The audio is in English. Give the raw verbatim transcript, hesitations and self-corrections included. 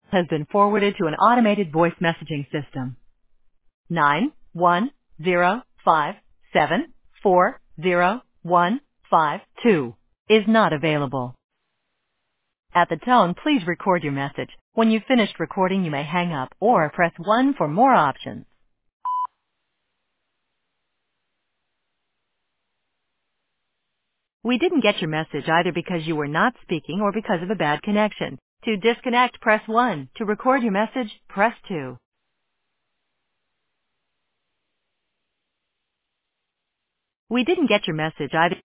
has been forwarded to an automated voice messaging system. Nine one zero five seven four zero one five two is not available. At the tone, please record your message. When you've finished recording, you may hang up or press one for more options. We didn't get your message either because you were not speaking or because of a bad connection. To disconnect, press one. To record your message, press two. We didn't get your message either.